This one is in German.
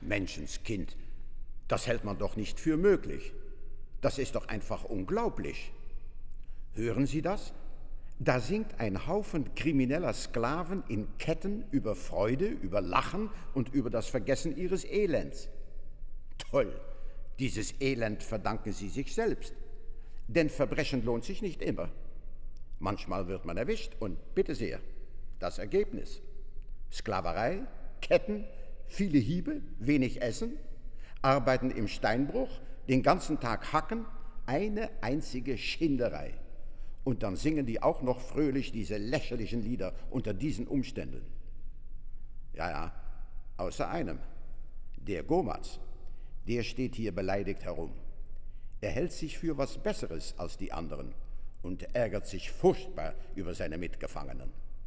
Menschenskind, das hält man doch nicht für möglich. Das ist doch einfach unglaublich. Hören Sie das? Da singt ein Haufen krimineller Sklaven in Ketten über Freude, über Lachen und über das Vergessen ihres Elends. Toll, dieses Elend verdanken sie sich selbst. Denn Verbrechen lohnt sich nicht immer. Manchmal wird man erwischt und bitte sehr, das Ergebnis: Sklaverei, Ketten, viele Hiebe, wenig Essen, Arbeiten im Steinbruch, den ganzen Tag hacken, eine einzige Schinderei. Und dann singen die auch noch fröhlich diese lächerlichen Lieder unter diesen Umständen. Ja, außer einem, der Gomatz, der steht hier beleidigt herum. Er hält sich für was Besseres als die anderen und ärgert sich furchtbar über seine Mitgefangenen.